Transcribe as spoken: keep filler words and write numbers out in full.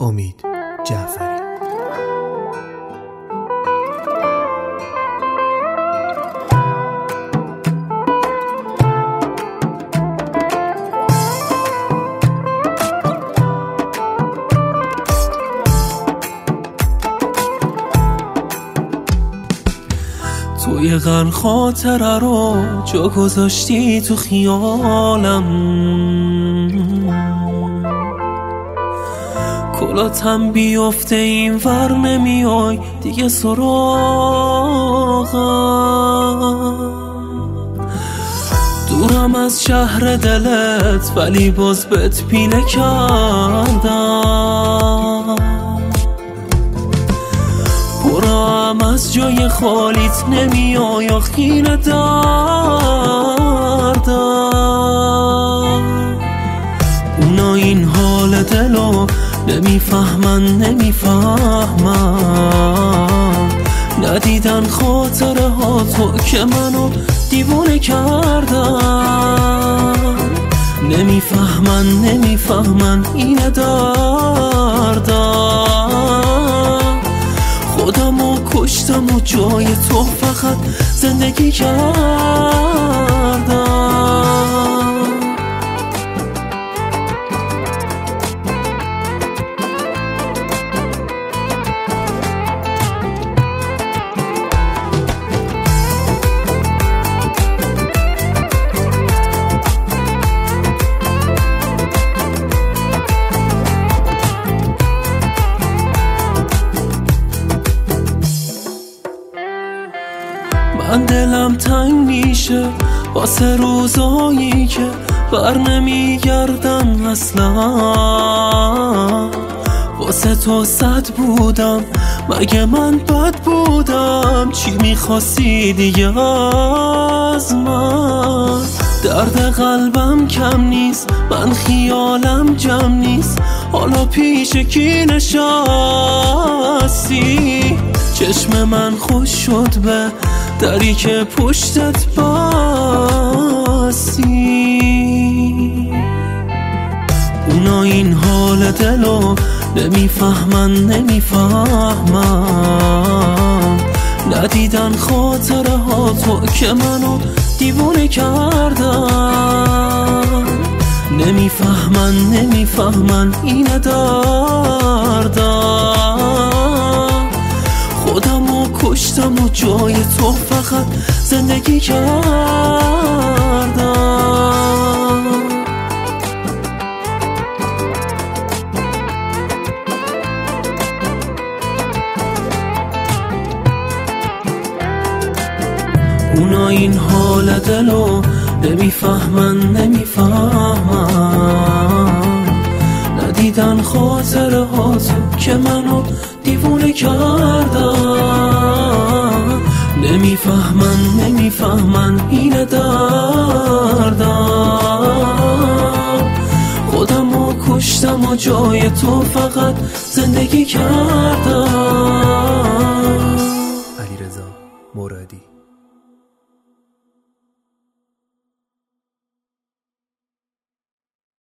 امید جعفری. توی غن خاطره رو جا گذاشتی تو خیالم، کلاتم بیفته این ور نمیای دیگه سراغم. دورم از شهر دلت ولی باز بهت پینه کردم، برام از جای خالیت نمیای و خیره دردم. اونا این حال دلو نمیفهمن نمیفهمن، ندیدن خاطره ها تو که منو دیوونه کردن. نمیفهمن نمیفهمن اینه دردم. خودمو کشتم و جای تو فقط زندگی کردم. من دلم تنگ میشه واسه روزایی که بر نمیگردن اصلا. واسه تو صد بودم مگه من بد بودم؟ چی میخواستی دیگه از من؟ درد قلبم کم نیست، من خیالم جمع نیست، حالا پیش کی نشستی؟ چشم من خوش شد به دری که پشتت بستی. اونا این حال دلو نمیفهمن نمیفهمن، ندیدن خاطره ها تو که منو دیوونه کردن. نمیفهمن نمیفهمن اینه دردم. خودمو کشتم و جای تو فقط زندگی کردم. اونا این حال دلو نمیفهمن نمیفهمن، ندیدن خاطره ها تو که منو دیوونه کردن. نمیفهمن نمیفهمن اینه دردم. خودمو کشتم و جای تو فقط زندگی کردم. علیرضا مرادی.